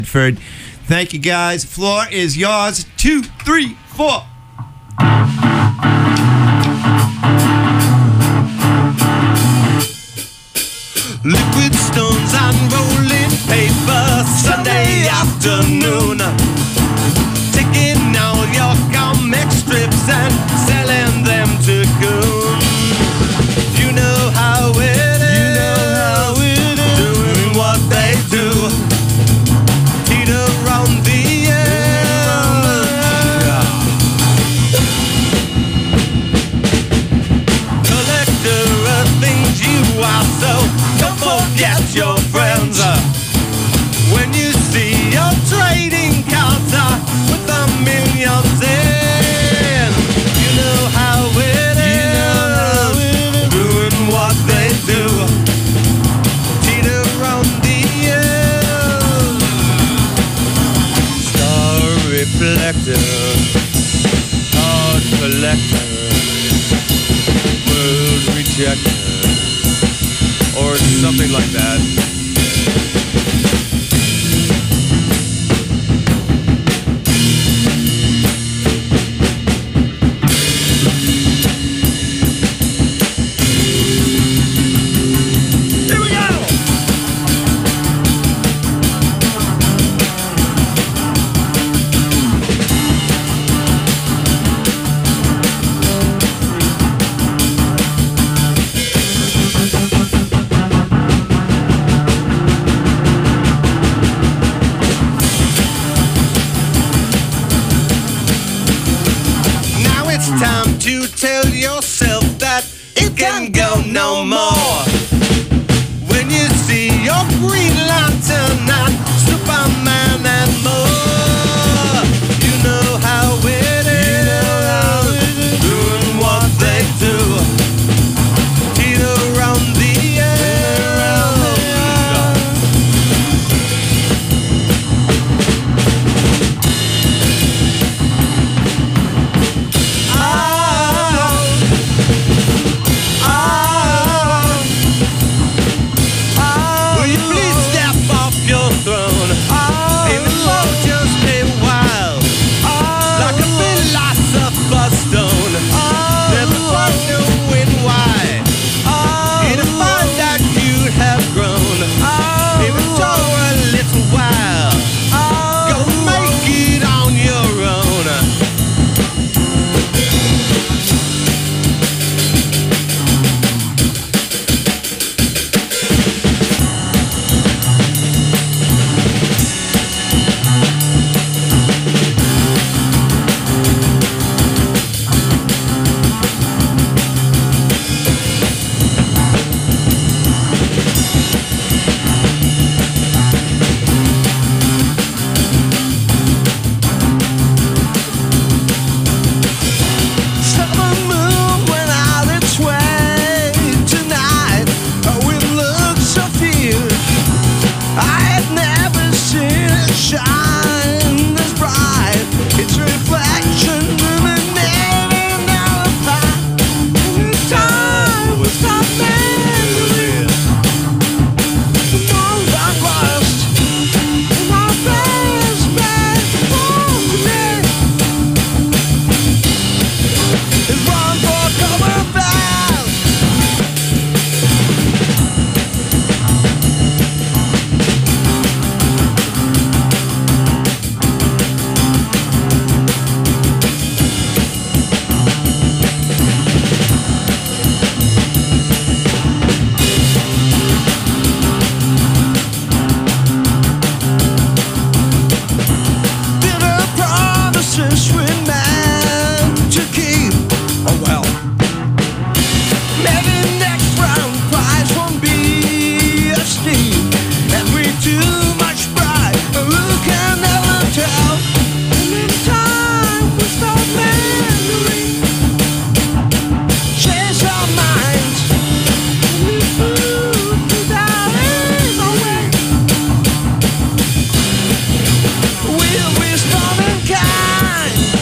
Thank you, guys. Floor is yours. 2, 3, 4. Liquid stones on rolling paper, Sunday afternoon. Taking all your comic strips and selling them to goons. You know how it is, doing what they do. Teeter on the end. Collector of things you are, so don't forget your friends. When you see your trading cards with the millions in, you know how it is, doing what they do. Teeter on the end. Star reflector, card collector, world rejector, or something like that. Time to tell yourself that it can go no more. When you see your Green Lantern and Superman and more, you know how it is, doing what they do. Teeter on the We'll be strong and kind.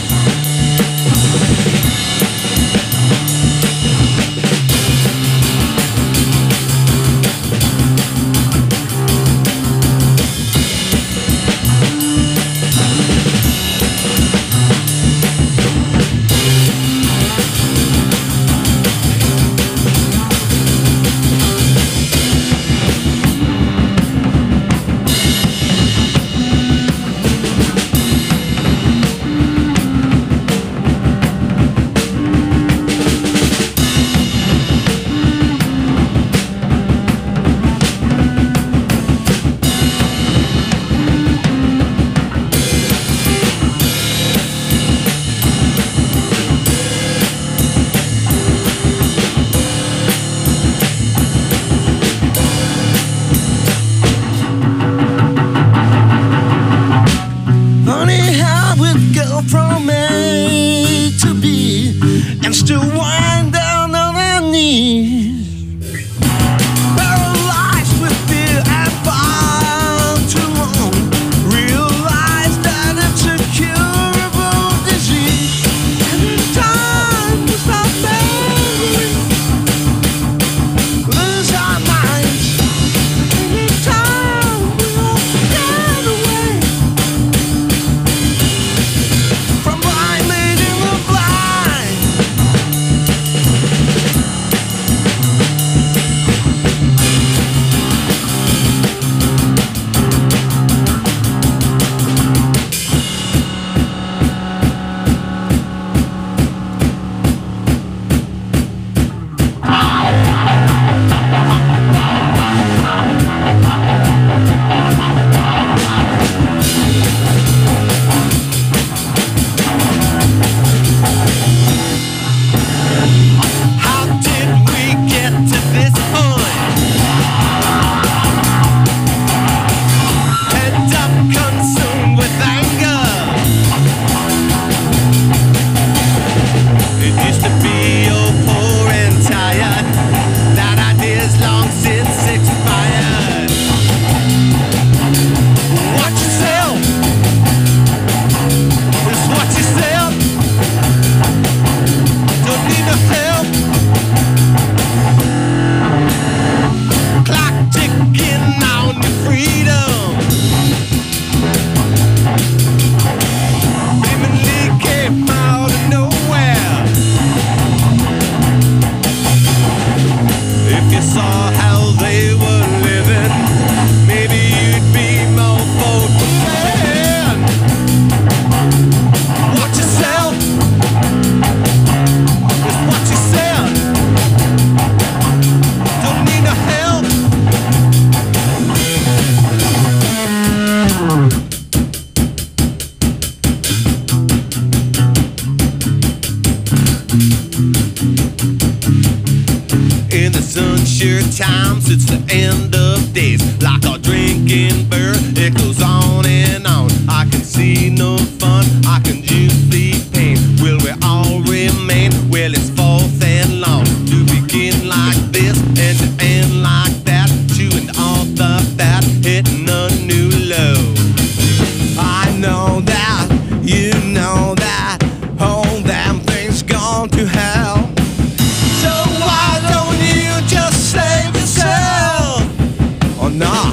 end of days. Like a drinking bird, it goes on and on. I can see no fun, I can just see pain. Will we all remain? Well, it's false and long to begin like this and to end like that, chewing off the fat, hitting a new low. I know that, you know that, all damn things gone to hell. So why don't you just save yourself or not?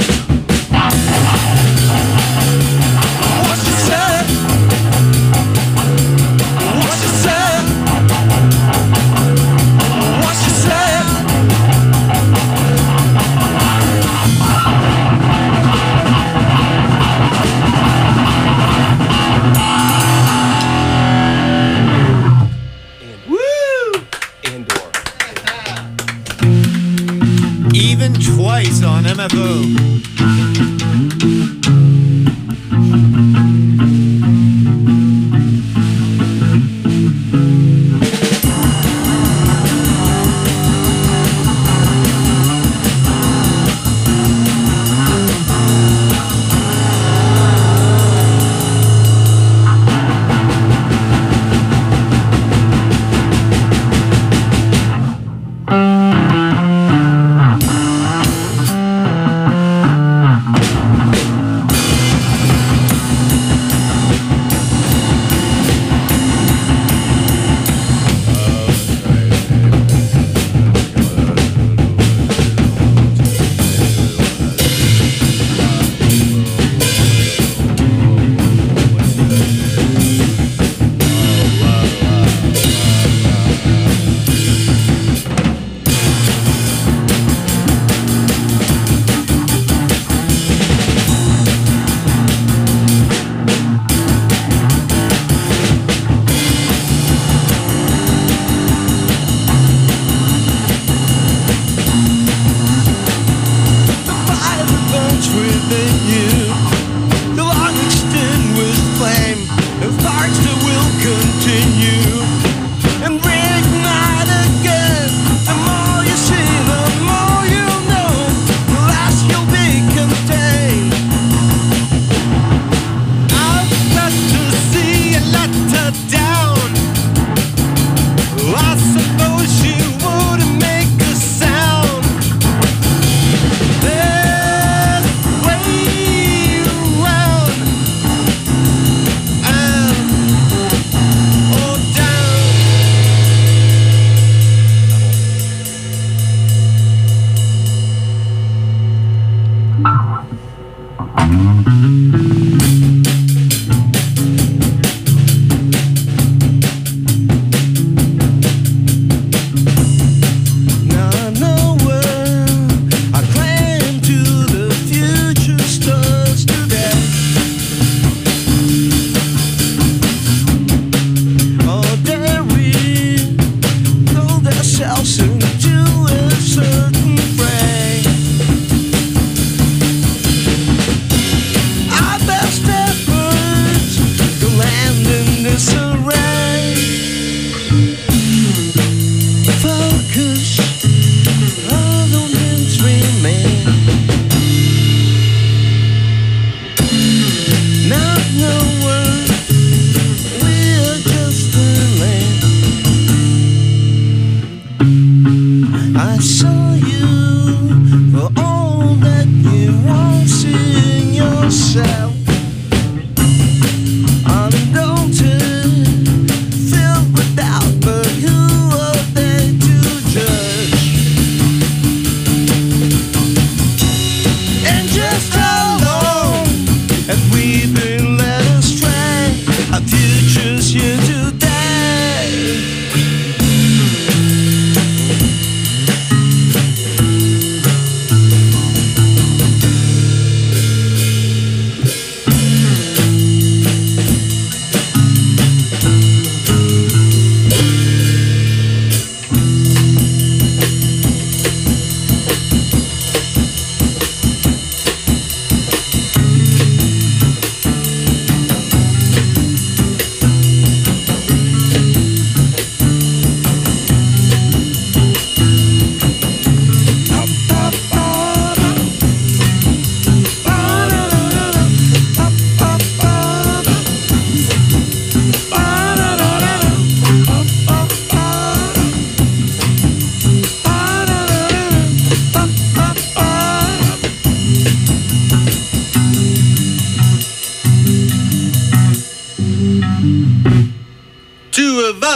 What you said? What you said? What you said? Even twice on MFO.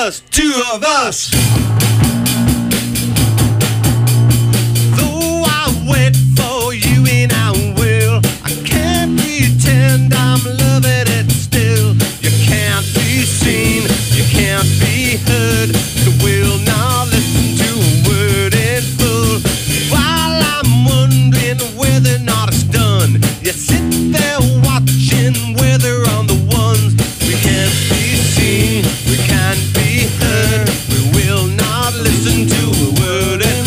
us, two of us. Though I wait for you and I will, I can't pretend I'm loving it still. You can't be seen, you can't be heard. You will not listen to a word in full. While I'm wondering whether or not it's done, you sit there watching whether on the ones we can't be seen, we can't be heard. We will not listen to a word in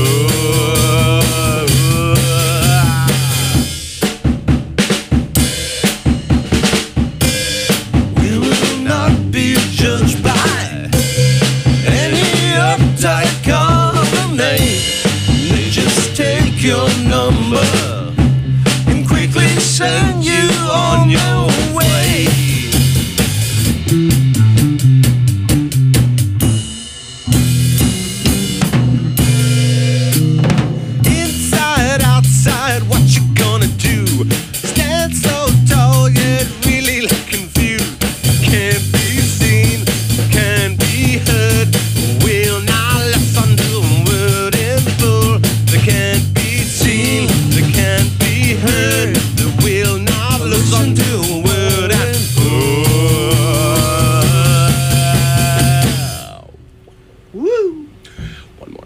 we will not be judged by any uptight company. They just take your number and quickly send you on your way. Inside, outside, what you gonna do? Stand so tall, yet really look confused. Can't be seen, can't be heard. Will not listen to a word in full. They can't be seen, they can't be heard. They will not listen to a word in full. Woo! One more.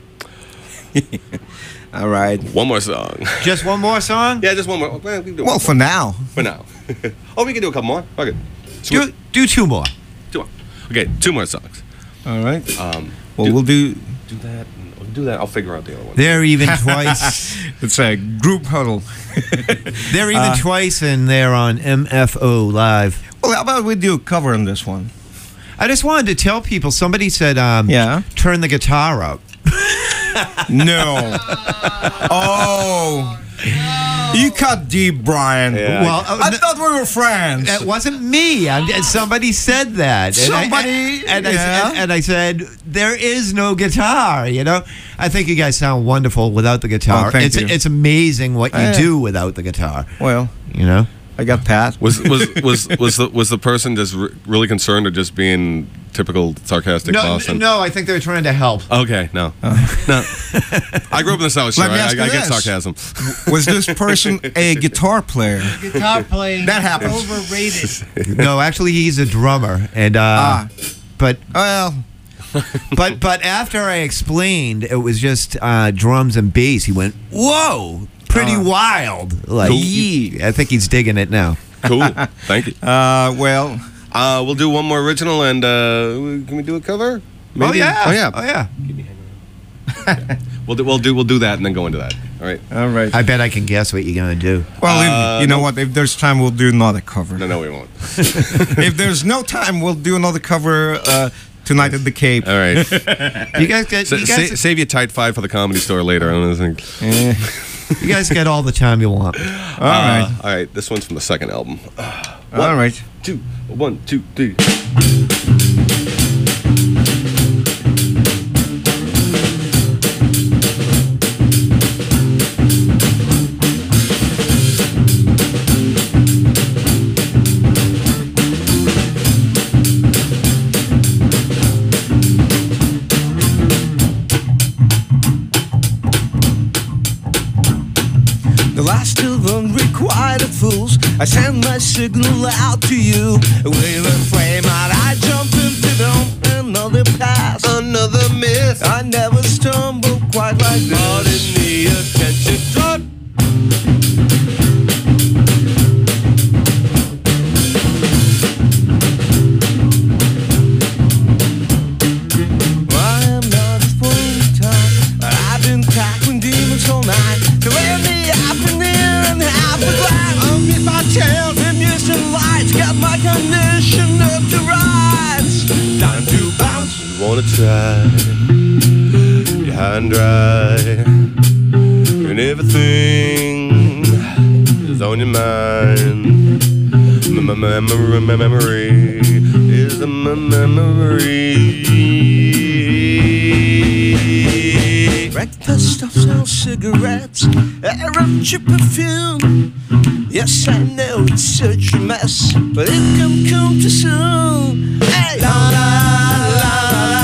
All right. One more song. Just one more song? Yeah, just one more. Well, we can do Well, one for now. for now. Oh, we can do a couple more. Okay. So Do two more. two more. Okay, two more songs. All right. Well, do- we'll do. Do that. Do that. I'll figure out the other one. They're even twice. It's a group huddle. They're even twice, and they're on MFO Live. Well, how about we do a cover on this one? I just wanted to tell people. Somebody said, Yeah. turn the guitar up. No. Oh. You cut deep, Brian. Yeah. Well, I thought we were friends. that wasn't me. Somebody said that. And Somebody, I said, there is no guitar, you know? I think you guys sound wonderful without the guitar. Oh, thank you. It's amazing what you Yeah. do without the guitar, Well, you know? I got Pat. Was the person just really concerned or just being typical sarcastic Boston? No, I think they're trying to help. Okay, no. No. I grew up in the South Shore. Let me I ask you get this. sarcasm. Was this person a guitar player? Guitar playing That happens. overrated. No, actually, he's a drummer. And, but Well, but after I explained it was just drums and bass, he went, "Whoa, pretty wild!" Like, Cool. I think he's digging it now. Cool. Thank you. well, We'll do one more original, and can we do a cover? Oh yeah, Oh yeah. oh yeah. We'll do that, and then go into that. All right. all right. I bet I can guess what you're gonna do. Well, you know what? If there's time, we'll do another cover. No, we won't. If there's no time, we'll do another cover tonight at the Cape. All right. You guys get Save your tight five for the comedy store later. I don't think. you guys get all the time you want. All right. All right. This one's from the second album. All right. 1, 2, 3. The last of unrequited fools, I send my signal out to you. With a flame out, I jump into another pass. Another miss. I never stumbled quite like this. Pardon the attention drop. I am not a full-time, but I've been tackling demons all night. Till in the afternoon and half a glass. I'll get my tail, the music lights, got my condition up to rise. Time to bounce. You wanna try? You're high and dry, and everything is on your mind. My memory is a memory. Breakfast of some cigarettes, air of cheap perfume. Yes, I know it's such a mess, but it can come too soon. Hey, la la la la.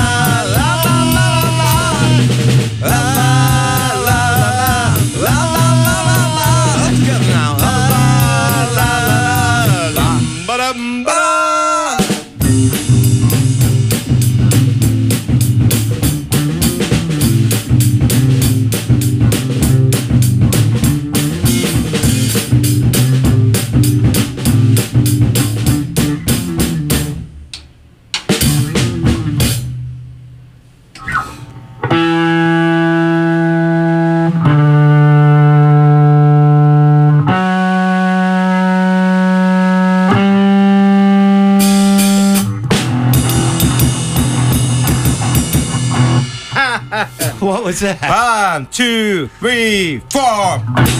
What was that? 1, 2, 3, 4.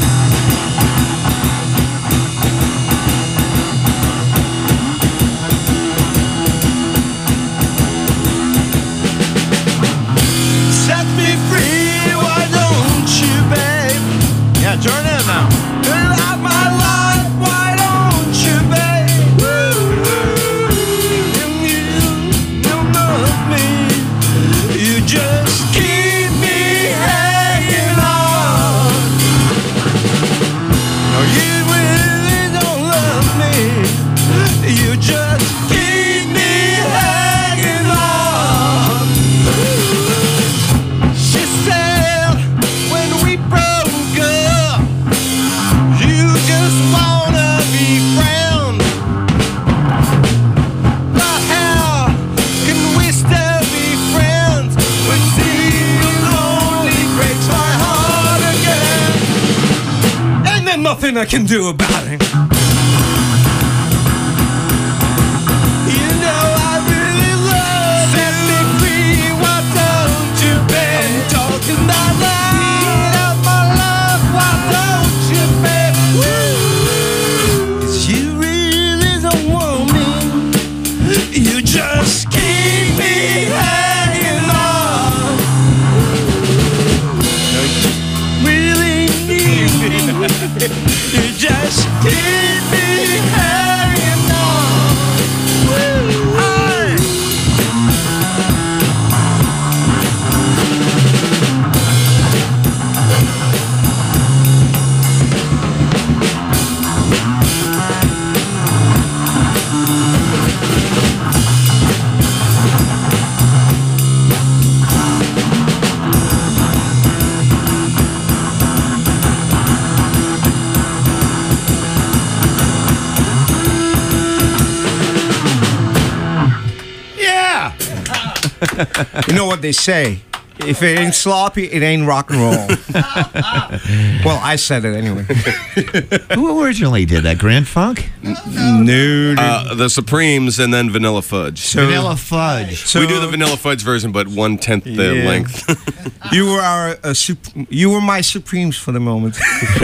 Set me free, why don't you, babe? Yeah, turn it now. Turn out my life, why don't you, babe? And you love me. You just keep me hanging on. No, you really don't love me. You just keep me hanging on. She said when we broke up, you just wanna be friends. But how can we still be friends when being lonely breaks my heart again? And there's nothing I can do about it. You know I really love you. Set me free, why don't you, babe? I'm talking about need of my love, why don't you, babe? 'Cause you really don't want me. You just keep me hanging on. Really need me. You just keep me hanging on. Yeah. You know what they say? If it ain't sloppy, it ain't rock and roll. Well, I said it anyway. Who originally did that? Grand Funk? No, The Supremes and then Vanilla Fudge. Vanilla Fudge. so we do the Vanilla Fudge version, but 1/10 the Yeah. length. You were you were my Supremes for the moment.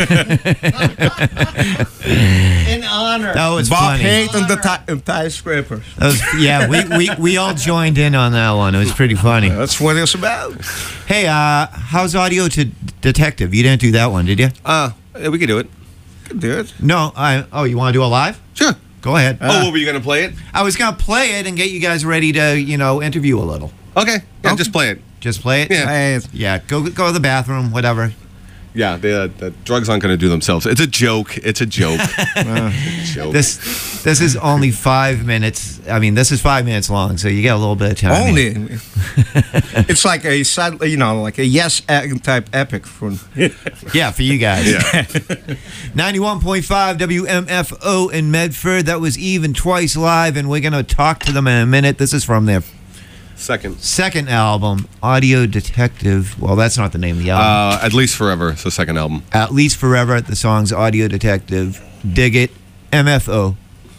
In honor. That was Bob funny. Haight and the Tie Scrapers. That was, yeah, we all joined in on that one. It was pretty funny. That's what it's about. Hey, how's Audio to Detective? You didn't do that one, did you? Yeah, we can do it. Dude. No. You want to do a live? Sure. Go ahead. Oh, were you going to play it? I was gonna play it and get you guys ready to, interview a little. Okay. Yeah, just play it. Just play it. Yeah. Yeah. Go to the bathroom. Whatever. Yeah, the drugs aren't going to do themselves. It's a joke. It's a joke. Joke. This is only 5 minutes. I mean, this is 5 minutes long, so you get a little bit of time. Only. It's like a like a Yes type epic for. Yeah, for you guys. Yeah. 91.5 WMFO in Medford. That was Even Twice Live, and we're gonna talk to them in a minute. This is from their second album, Audio Detective. Well, that's not the name of the album. At Least Forever. It's the second album. At Least Forever. The song's Audio Detective. Dig it. MFO.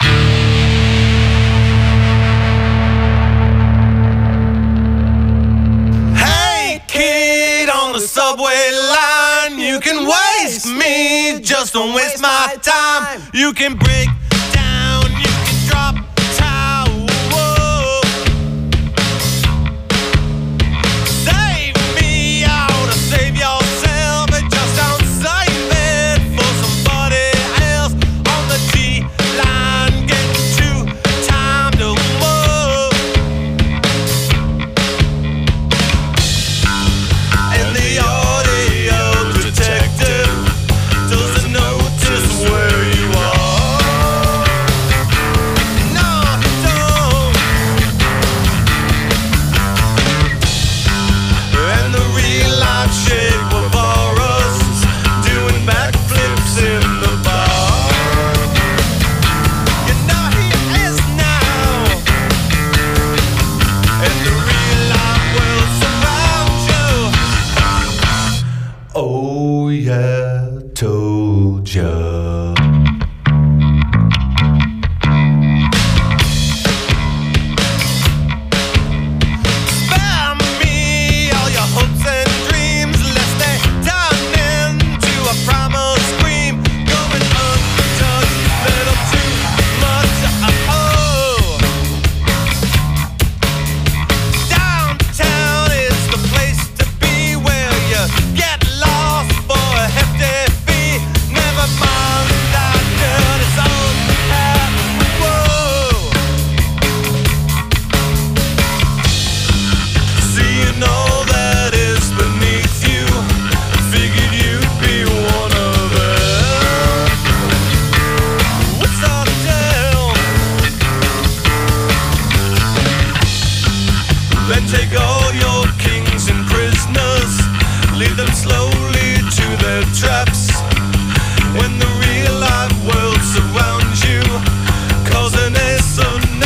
Hey, kid on the subway line, you can waste me, just don't waste my time. You can break down, you can drop towel. Save me out or save yourself, and just don't save it for somebody else on the G-line, getting to time to move. And the audio detective doesn't notice where you are. Take all your kings and prisoners, lead them slowly to their traps. When the real life world surrounds you, causing a tsunami.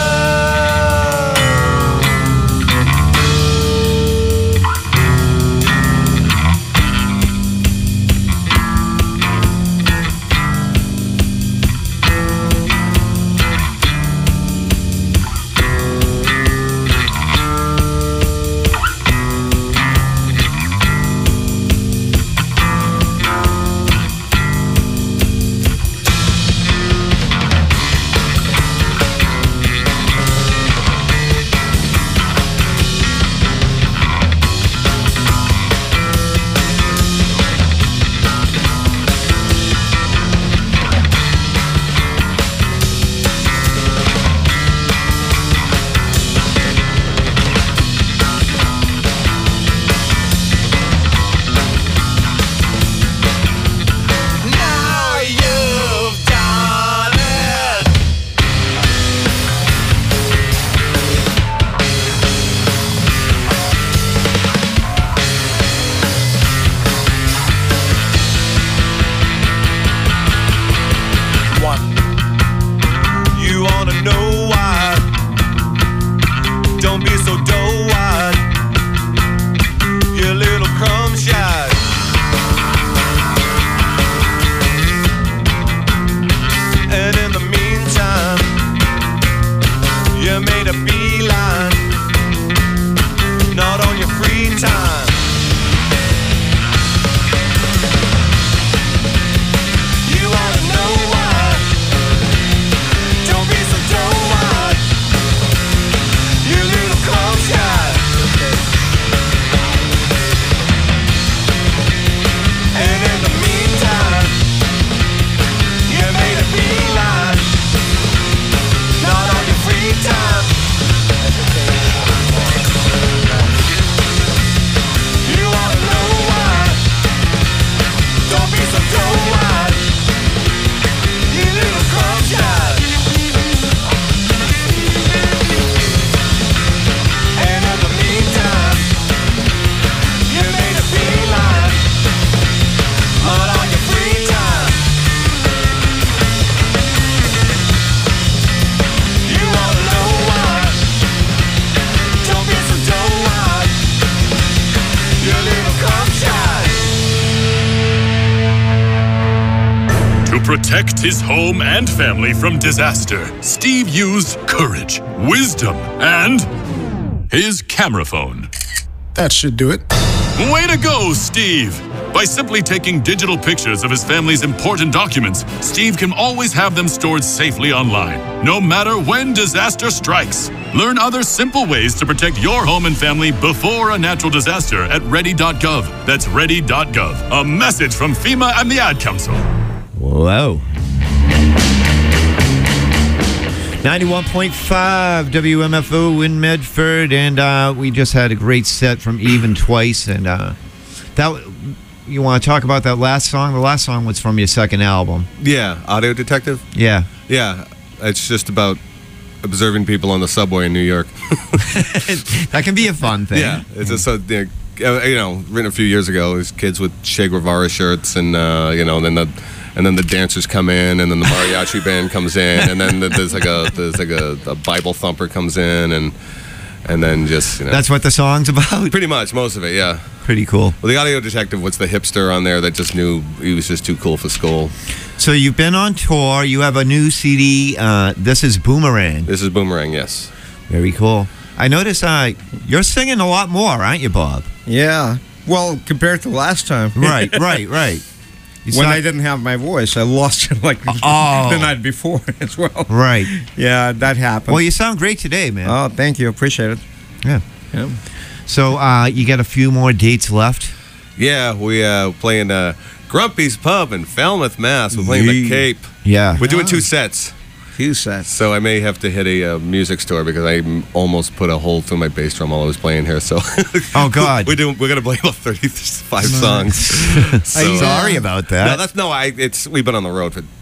protect his home and family from disaster, Steve used courage, wisdom, and his camera phone. That should do it. Way to go, Steve! By simply taking digital pictures of his family's important documents, Steve can always have them stored safely online, no matter when disaster strikes. Learn other simple ways to protect your home and family before a natural disaster at ready.gov. That's ready.gov. A message from FEMA and the Ad Council. Whoa. 91.5 WMFO in Medford, and we just had a great set from Even Twice, and that... You want to talk about that last song? The last song was from your second album. Yeah, Audio Detective? Yeah. Yeah, it's just about observing people on the subway in New York. That can be a fun thing. Yeah, it's just, written a few years ago. These kids with Che Guevara shirts, and and then the dancers come in, and then the mariachi band comes in, and then there's like a Bible thumper comes in, and then just That's what the song's about. Pretty much, most of it, yeah. Pretty cool. Well, the Audio Detective was the hipster on there that just knew he was just too cool for school. So you've been on tour. You have a new CD. This is Boomerang. This is Boomerang, yes. Very cool. I notice you're singing a lot more, aren't you, Bob? Yeah. Well, compared to last time. Right. When I didn't have my voice, I lost it like the night before as well. Right. Yeah, that happened. Well, you sound great today, man. Oh, thank you. Appreciate it. Yeah. So you got a few more dates left? Yeah, we playing Grumpy's Pub in Falmouth, Mass. We're playing the Cape. Yeah. We're doing 2 sets. 2 sets. So I may have to hit a music store because I almost put a hole through my bass drum while I was playing here. So oh God, we're gonna play about 35 songs. So, sorry about that. We've been on the road for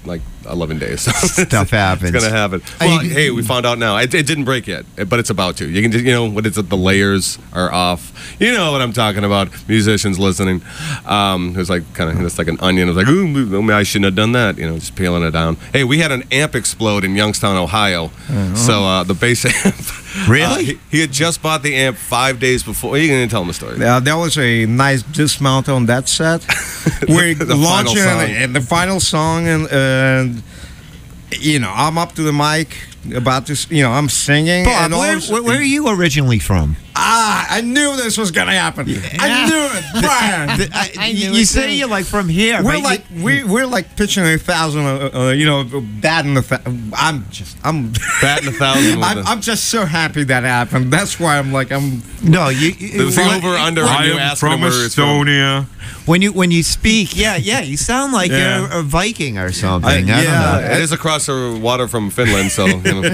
like 11 days. So Stuff happens. It's gonna happen. Well, hey, we found out now. It didn't break yet, but it's about to. You can just, what is it? The layers are off. You know what I'm talking about. Musicians listening. It was like it's like an onion. It was like, ooh, I shouldn't have done that. Just peeling it down. Hey, we had an amp explode in Youngstown, Ohio. So the bass amp. Really? He had just bought the amp 5 days before. You can tell him the story. There was a nice dismount on that set. We're launching and the final song, and I'm up to the mic about this. I'm singing. Bob, and where are you originally from? I knew this was gonna happen. I knew it, Brian. You say you're like from here. We're like pitching 1,000. Batting I'm batting 1,000. I'm just so happy that happened. That's why I'm. No, the over under. I am from Estonia. When you speak, you sound like you're a Viking or something. I don't know. It is across the water from Finland, so.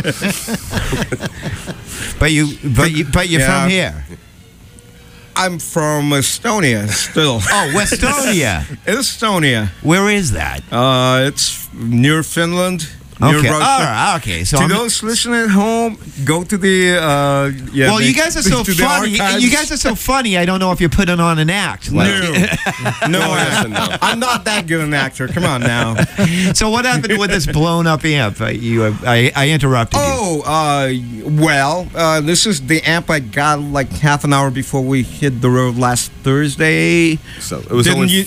But you're from here. I'm from Estonia still. Oh, Westonia. Estonia. Where is that? It's near Finland. Okay. All right. Okay. So to those listening at home, go to the. Well, you guys are so funny. You guys are so funny. I don't know if you're putting on an act. No, I'm not that good an actor. Come on now. So what happened with this blown up amp? I interrupted you. Well, this is the amp I got like half an hour before we hit the road last Thursday. So it was didn't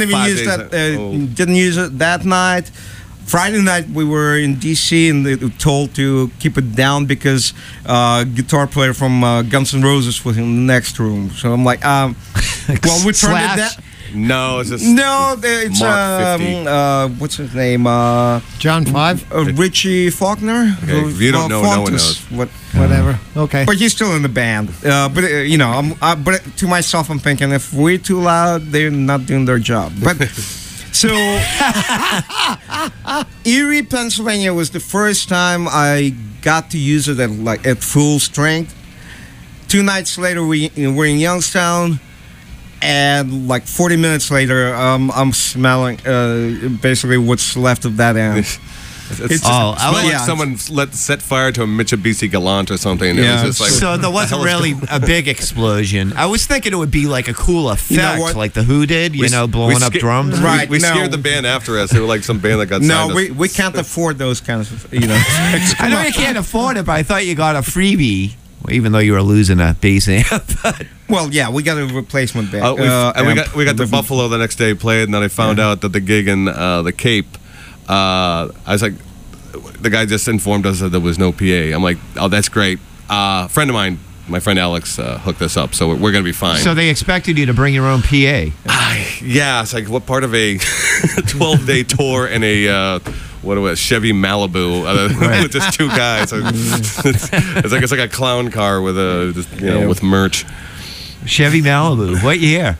use it that night. Friday night we were in DC and they were told to keep it down because guitar player from Guns N' Roses was in the next room. So I'm like, well, we turned it down. No, it's just it's Mark 50. What's his name? John 5? Richie Faulkner. Okay, if you don't know, no one knows. Whatever. Okay. But he's still in the band. But but to myself, I'm thinking if we're too loud, they're not doing their job. But. So, Erie, Pennsylvania was the first time I got to use it at full strength. 2 nights later, we're in Youngstown, and like 40 minutes later, I'm smelling basically what's left of that amp. It's like someone set fire to a Mitsubishi Galant or something. Yeah. It was just like, so there wasn't really a big explosion. I was thinking it would be like a cool effect, like the Who did, blowing up drums. Right. We scared the band after us. They were like some band that got signed. No, we can't afford those kinds of, I know you can't afford it, but I thought you got a freebie, even though you were losing a bass amp. Well, yeah, we got a replacement band. And we got to Buffalo the next day, played, and then I found out that the gig in the Cape. I was like, the guy just informed us that there was no PA. I'm like, oh, that's great. Friend of mine, my friend Alex, hooked us up, so we're going to be fine. So they expected you to bring your own PA. Yeah, it's like what part of a 12-day tour in a Chevy Malibu with just 2 guys. It's like a clown car with with merch. Chevy Malibu. What year?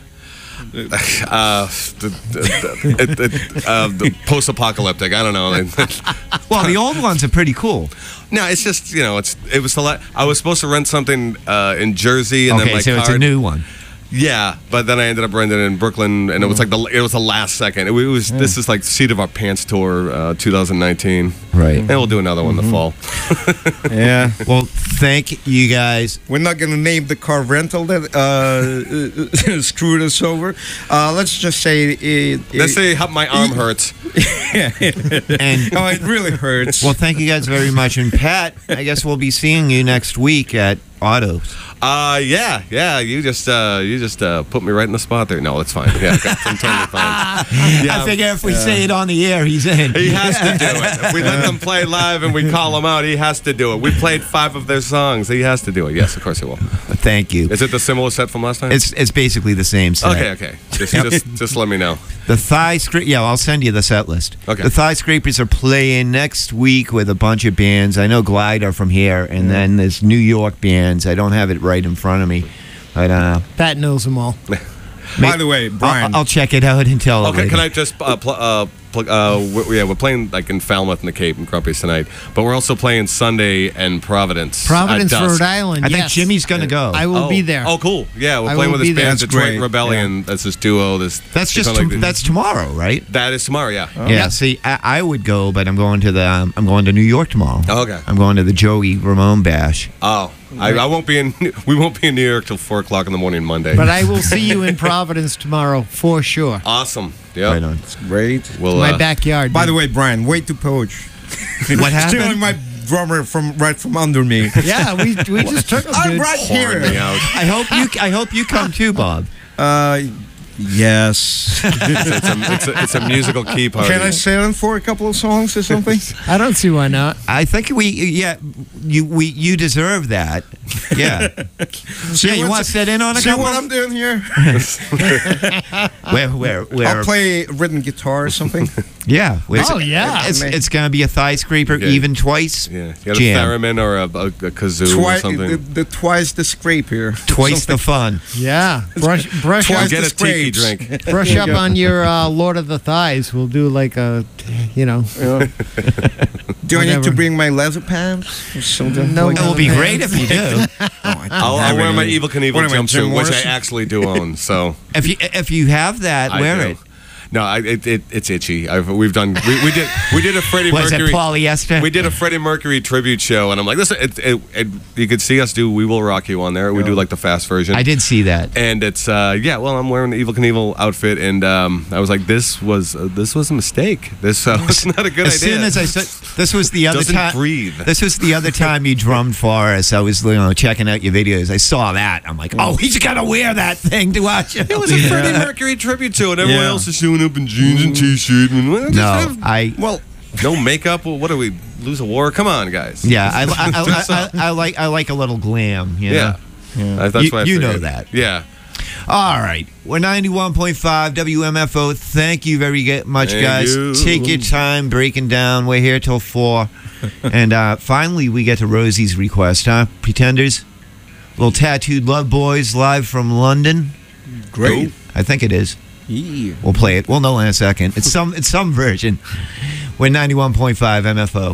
The post-apocalyptic. I don't know. Well, the old ones are pretty cool. No, it's just it was I was supposed to rent something in Jersey, and then my so card, it's a new one. Yeah, but then I ended up renting it in Brooklyn, and it was like it was the last second. This is like Seat of Our Pants tour 2019. Right, and we'll do another one in the fall. Yeah. Well, thank you guys. We're not going to name the car rental that screwed us over. Let's just say let's say how my arm hurts. And it really hurts. Well, thank you guys very much. And Pat, I guess we'll be seeing you next week at Autos. Yeah. You just put me right in the spot there. No, it's fine. Yeah, I'm totally fine. Yeah, I figure if we say it on the air, he's in. He has to do it. If we let them play live and we call him out, he has to do it. We played 5 of their songs. He has to do it. Yes, of course he will. Thank you. Is it the similar set from last time? It's basically the same set. Okay. Just let me know. The Thigh Scrapers. Yeah, I'll send you the set list. Okay. The Thigh Scrapers are playing next week with a bunch of bands. I know Glide are from here, and then there's New York bands. I don't have it right in front of me. But Pat knows them all. By the way, Brian. I'll check it out and tell. Okay, can I just we're playing like in Falmouth and the Cape and Grumpy's tonight, but we're also playing Sunday in Providence. Providence, at dusk. Rhode Island. I think yes. Jimmy's going to go. I will be there. Oh, cool. Yeah, we're I playing will with this be there. band, That's Detroit great. Rebellion. That's this duo. That's it's just kinda like that's tomorrow, right? that is tomorrow. Yeah. Yeah. See, I would go, but I'm going to New York tomorrow. Oh, okay. I'm going to the Joey Ramone Bash. Oh, I won't be in. We won't be in New York till 4 o'clock in the morning Monday. But I will see you in Providence tomorrow for sure. Awesome. Yeah. Right on. Great. We'll, My backyard. By dude. the way, Brian, way too poach. What happened? Stealing my drummer right from under me. Yeah, we just took him, I'm dude. right pouring me here. out. I hope you come too, Bob. Yes. It's a musical key party. Can I sail in for a couple of songs or something? I don't see why not. I think you deserve that. Yeah. You want to sit in on a See couple? what I'm doing here? Where? I'll play rhythm guitar or something. Yeah. Oh, yeah. It's going to be a thigh scraper, Yeah. even twice. Yeah, you got Jam. a theremin or a kazoo or Twice something. twice the scrape here. Twice the fun. Yeah. Brush Twice up, Get the a tiki scrapes. drink. brush up on your Lord of the Thighs. We'll do like a, Do I need Whatever. to bring my leather pants or something? No, like It would be great if you do. I'll wear my Evil Knievel What am I, Jim jumpsuit, which I Morrison? actually do own. So If you have that, I wear do. it. No, it's itchy. We did a Freddie Was it Mercury. polyester? We did a Freddie Mercury tribute show, and I'm like, listen, you could see us do "We Will Rock You" on there. We do like the fast version. I did see that. And it's well, I'm wearing the Evil Knievel outfit, and I was like, this was a mistake. This was not a good As idea. soon as I said this was the other Doesn't time. breathe. This was the other time you drummed for us. I was checking out your videos. I saw that. I'm like, oh, he's got to wear that thing to watch it. It was a Freddie Mercury tribute to, and everyone Yeah. else is showing up in jeans and t-shirt. And, well, just No, have no makeup. Well, what do we lose a war? Come on, guys. I like a little glam. You know? Yeah. That's why I You know figured. that. Yeah. All right. We're 91.5 WMFO. Thank you very much, Thank guys. you. Take your time breaking down. We're here till 4. And finally, we get to Rosie's request, huh? Pretenders? Little Tattooed Love Boys live from London. Great. I think it is. Yeah. We'll play it. We'll know in a second. It's some version. We're 91.5 MFO.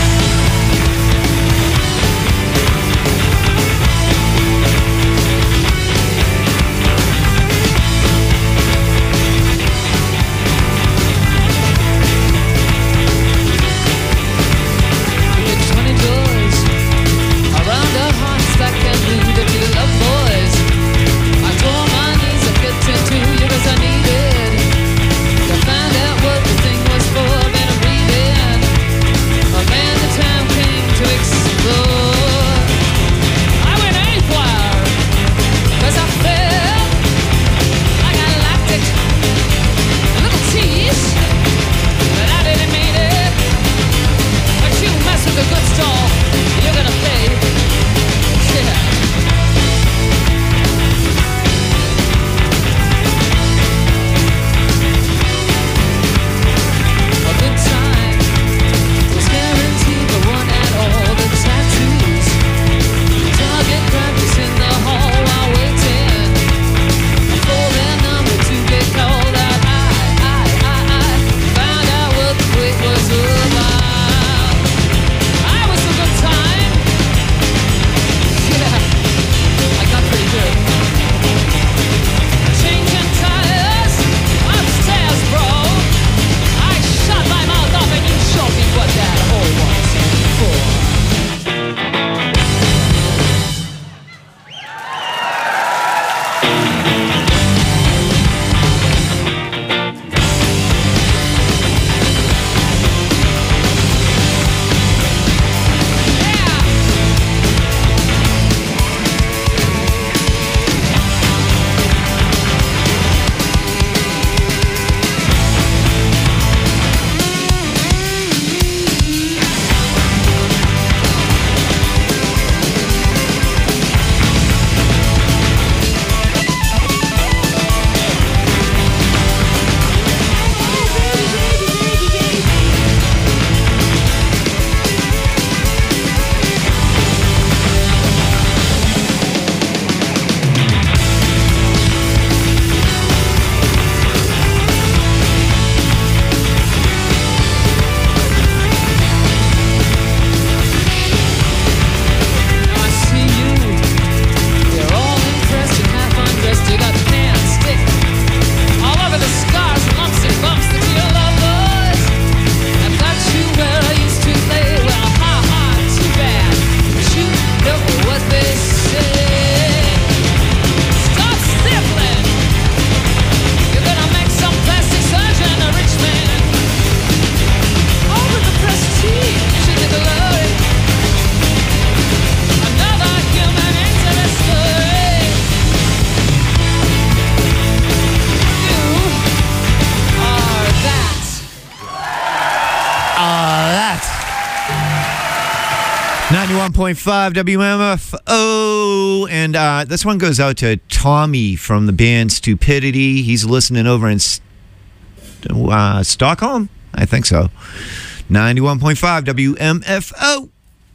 It's 20 doors around our hearts that can do the feel of boys. I tore my knees up getting to you as I needed to find out what the thing was for. Then I'm reading 91.5 WMFO. And this one goes out to Tommy from the band Stupidity. He's listening over in Stockholm? I think so. 91.5 WMFO.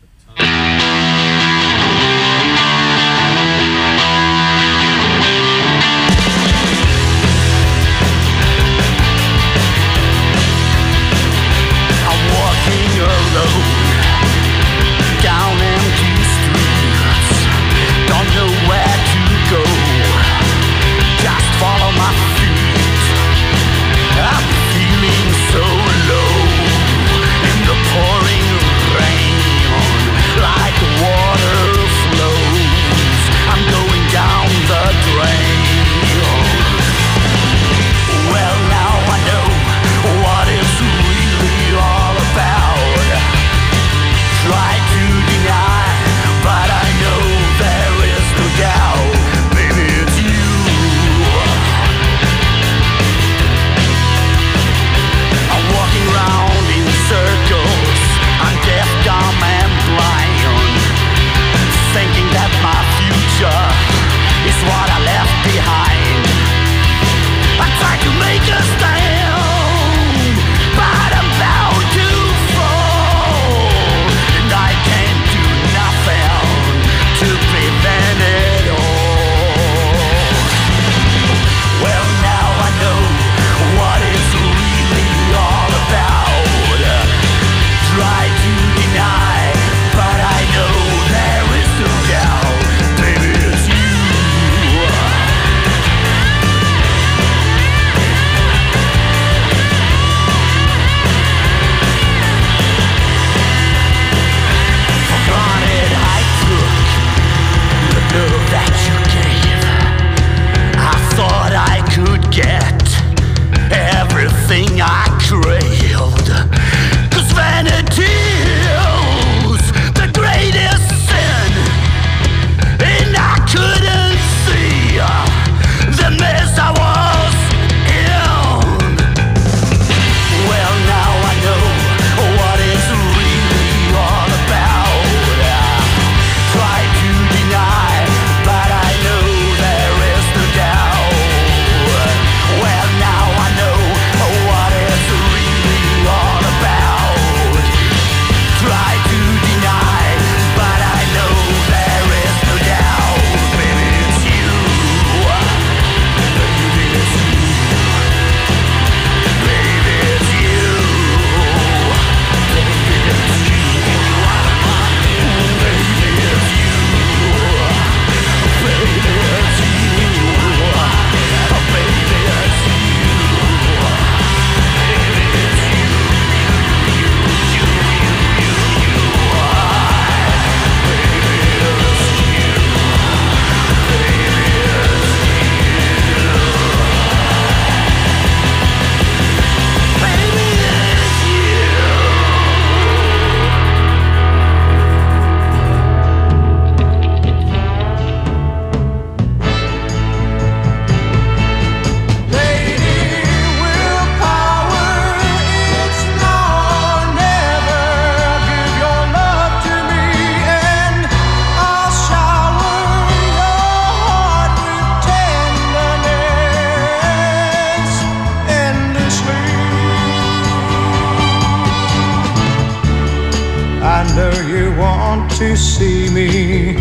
To see me,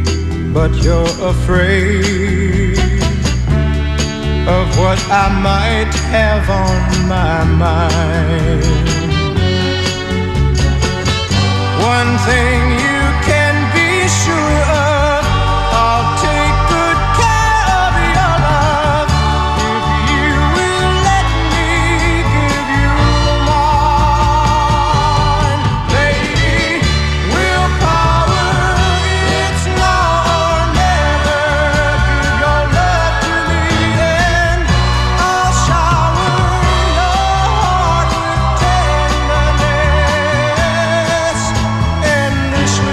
but you're afraid of what I might have on my mind. One thing you can be sure of, I'll take good care of your love if you will let me give you mine. Lady, willpower, it's now or never. Give your love to me and I'll shower your heart with tenderness endlessly.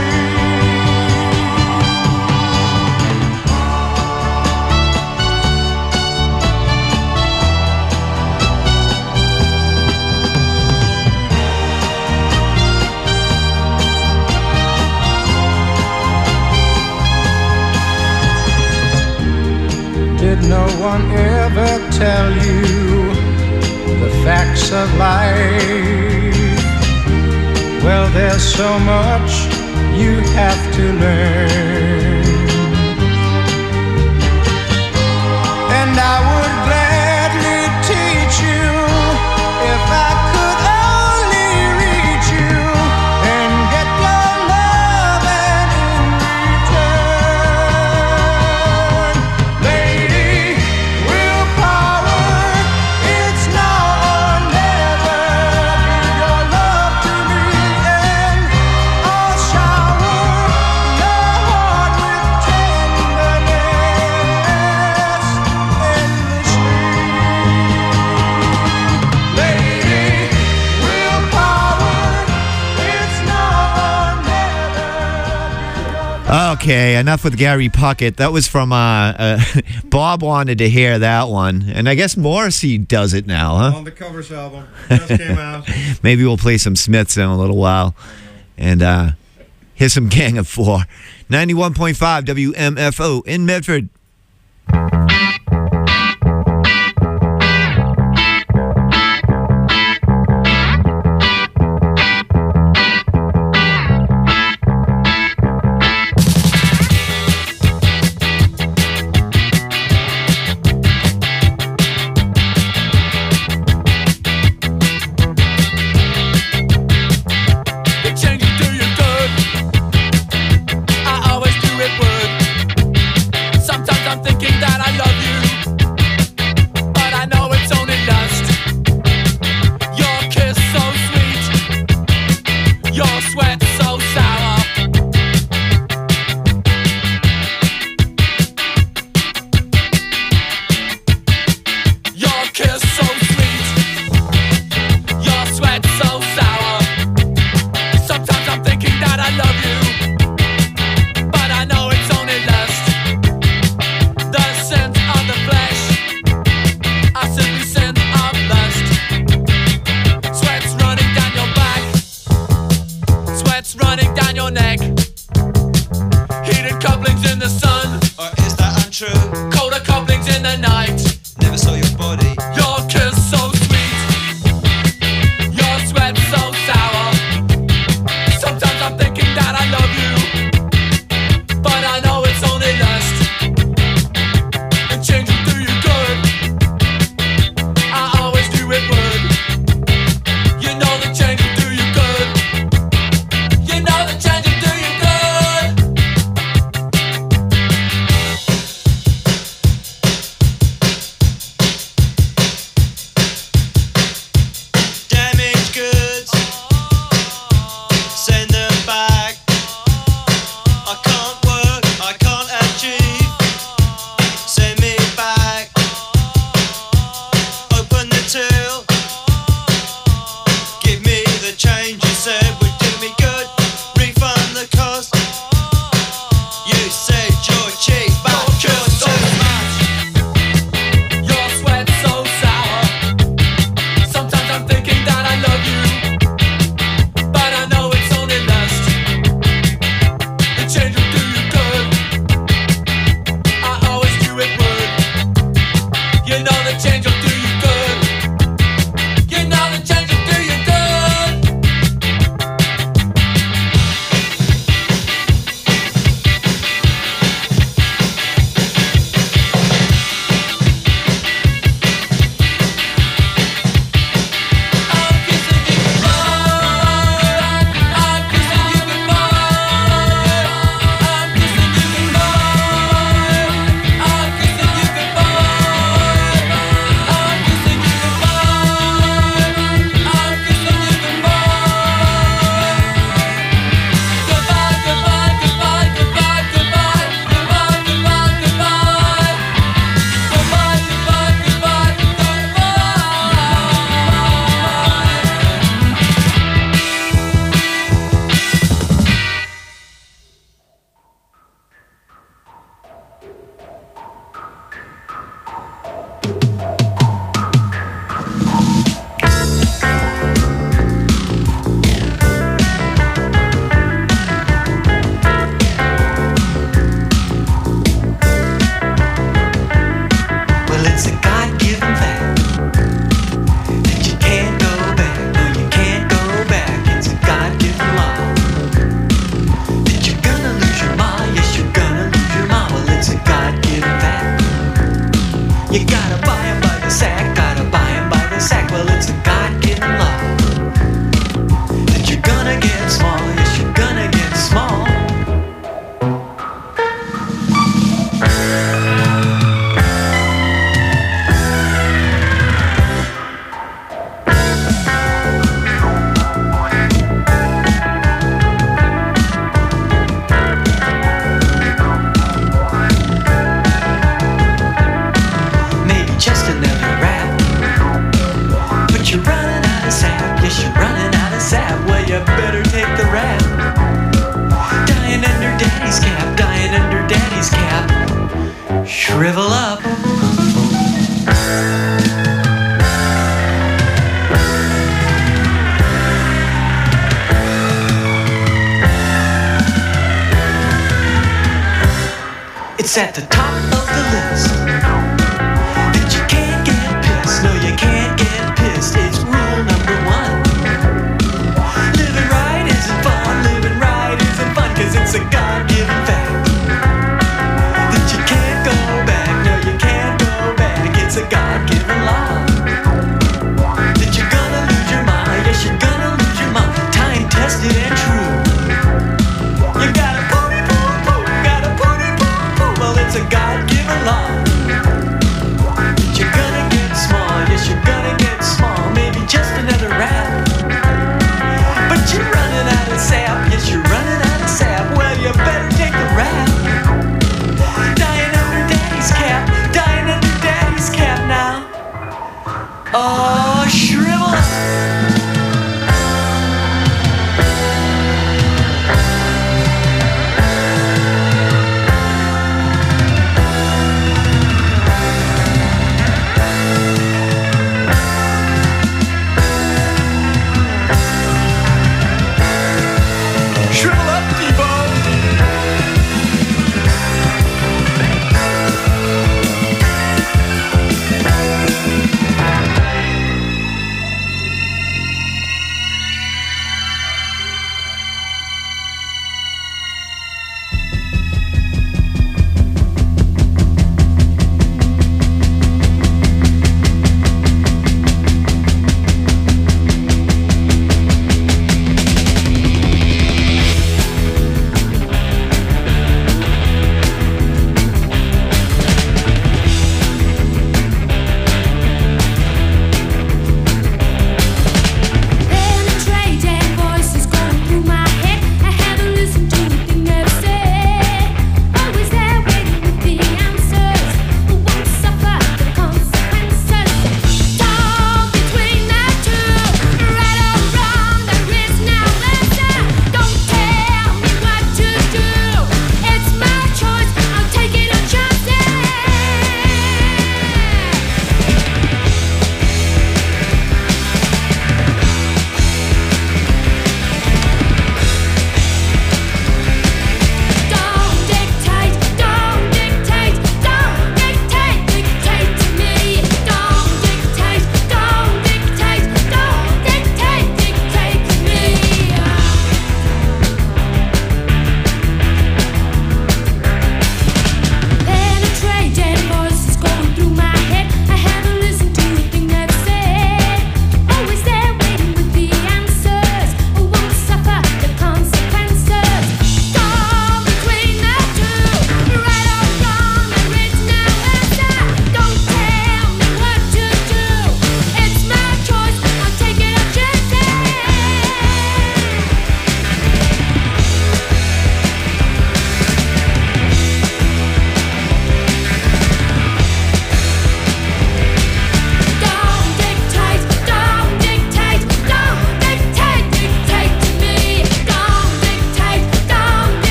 one ever tell you the facts of life? Well, there's so much you have to learn, and I would gladly teach you if I could only reach you and get your love, and in return, lady, willpower, it's now or never. Give your love to me and I'll shower your heart with tenderness endlessly. Lady, willpower, it's now or never. Okay, enough with Gary Puckett. That was from Bob wanted to hear that one, and I guess Morrissey does it now, huh? On the Covers album. Just came out. Maybe we'll play some Smiths in a little while, and here's some Gang of Four. 91.5 WMFO in Medford. The changes do you good. I always do it would. Sometimes I'm thinking that I love you, but I know it's only lust. Your kiss so sweet, your sweat so sour. Your kiss so sweet, your sweat so sour. Sometimes I'm thinking that I love you, but I know it's only lust. The sins of the flesh are simply sins of lust. Sweat's running down your back, sweat's running down your neck. Heated couplings in the sun, Or is that untrue? colder couplings in the night. Never saw your body. Your kiss so sweet, your sweat so sour. Sometimes I'm thinking that I love you, but I know it's only lust. The change will do you good. I always do it would. You know the change will do you good. You know the change will do you good. It's at the top of the list. That you can't get pissed. No, you can't get pissed. It's rule number 1. Living right isn't fun. Living right isn't fun. 'Cause it's a God-given